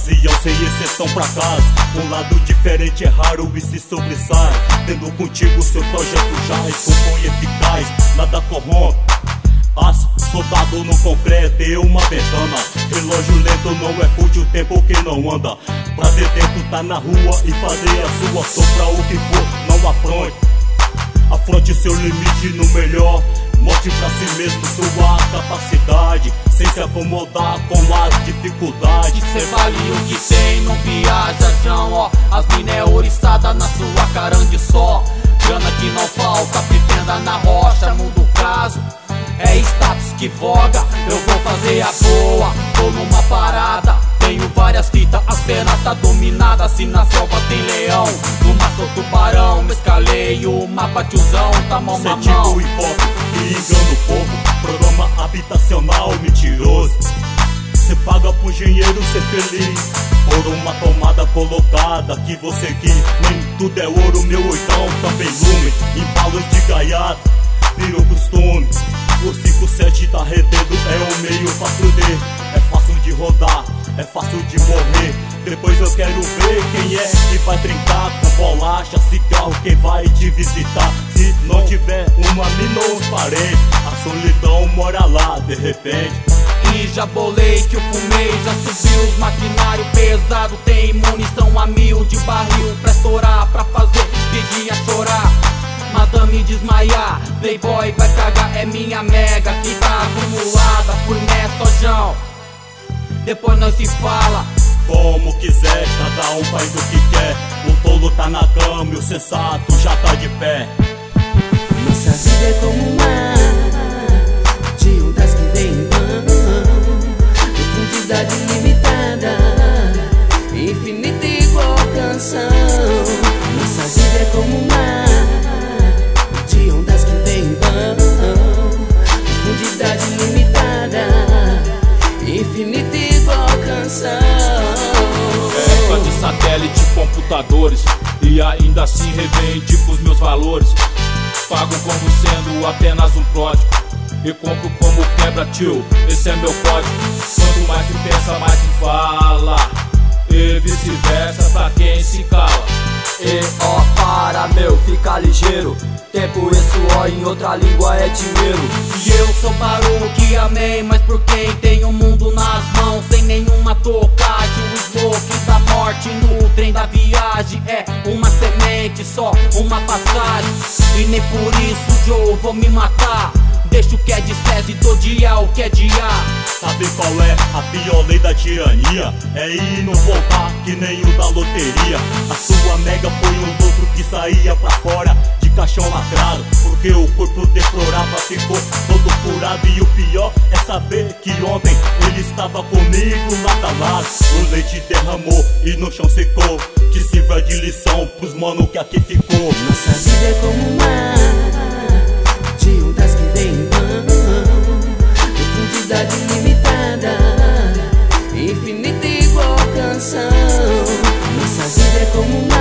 todas iam sem exceção pra casa. Um lado diferente é raro e se sobressai. Tendo contigo seu projeto já compõe eficaz. Nada corrompe, aço soldado no concreto e uma ventana. Relógio lento não é fútil, tempo que não anda. Prazer dentro tá na rua e fazer a sua sopra o que for, não afronte. Afronte seu limite no melhor. Mostre pra si mesmo sua capacidade, sem se acomodar com as dificuldades. Cê vale o que tem, não viaja, Jão, ó. As mina é ouriçada na sua carangue só. Grana que não falta, pretenda na rocha. Muda o caso, é status que voga. Eu vou fazer a boa, tô numa parada. Tenho várias fitas, a cena tá dominada. Se na selva tem leão, no maço tubarão. Escalei o mapa, tiozão, tá mão na mão. Cê tipo hipócrita que engana o povo, programa habitacional mentiroso. Cê paga pro engenheiro ser feliz por uma tomada colocada que você quis. Nem tudo é ouro, meu oitão também lume. Empalos de gaiato, virou costume. O 5-7 tá rendendo, é o meio fácil de. É fácil de rodar, é fácil de morrer. Depois eu quero ver quem é que vai trincar com bolacha, cigarro, quem vai te visitar. Se não tiver uma mina ou uns parentes, a solidão mora lá de repente. E já bolei que eu fumei, já subiu os maquinário pesado. Tem munição a 1000 de barril pra estourar, pra fazer vigia chorar. Madame desmaiar, playboy vai cagar, é minha mega que tá acumulada. Fui nessa, Jão, depois nós se fala. Como quiser, cada um faz o que quer. O tolo tá na cama e o sensato já tá de pé. Nossa vida é como um mar de ondas que vem e vão, profundidade ilimitada, infinita igual canção. Nossa vida é como um mar de ondas que vem e vão, profundidade ilimitada, infinita igual canção. Época de satélite, computadores, e ainda assim reivindico os meus valores. Pago como sendo apenas um pródigo e compro como quebra, tio, esse é meu código. Quanto mais se pensa, mais se fala, e vice-versa pra quem se cala. E ó, para meu, fica ligeiro. Tempo e suor em outra língua é dinheiro. E eu sou Baruque, amém, mas por quem tem o mundo nas mãos, sem nenhuma tocagem. O smoke da morte no trem da viagem é uma semente, só uma passagem. E nem por isso, Joe, vou me matar. Deixa o que é de César e dou dia o que é de A. Sabe qual é a pior lei da tirania? É ir e não voltar, que nem o da loteria. A sua mega foi um outro que saía pra fora de caixão lacrado, porque o corpo deplorava, ficou todo furado. E o pior é saber que ontem ele estava comigo lado a lado. O leite derramou e no chão secou, que sirva de lição pros mano que aqui ficou. Nossa vida é como um mar de ondas que vem e vão, profundidade ilimitada, infinita igual canção. Nossa vida é como um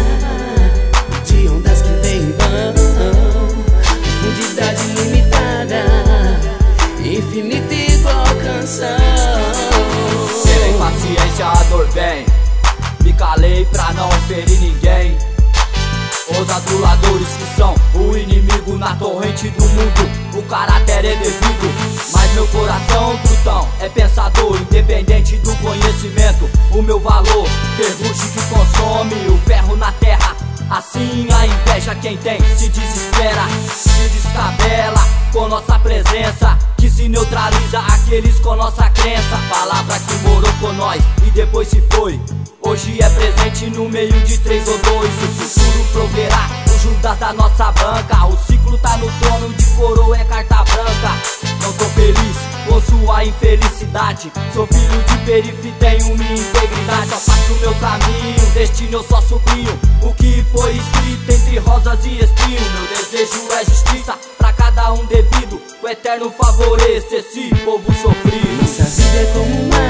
mar de ondas que vem e vão, profundidade ilimitada, infinita igual canção. Sem paciência a dor vem, me calei pra não ferir ninguém. Os aduladores que são o inimigo na torrente do mundo, o caráter é devido, mas meu coração, trutão, é pensador, independente do conhecimento. O meu valor, ferrugem que consome o ferro na terra. Assim a inveja quem tem se desespera, se descabela com nossa presença, que se neutraliza aqueles com nossa crença. Palavra que morou com nós e depois se foi, hoje é presente no meio de 3 ou 2. O futuro proverá o Judas da nossa banca. O ciclo tá no trono de coroa, é carta branca. Não tô feliz com sua infelicidade, sou filho de periferia, tenho minha integridade. Só faço meu caminho, destino eu só sublinho o que foi escrito entre rosas e espinho. Meu desejo é justiça pra cada um devido, o eterno favorece esse povo sofrido. Nossa vida é como um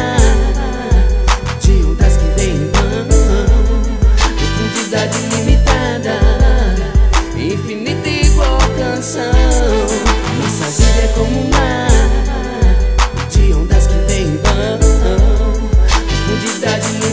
mar de ondas que vem e vão, profundidade ilimitada, infinita igual canção. Nossa vida é como um mar de ondas que vem e vão, profundidade profundidade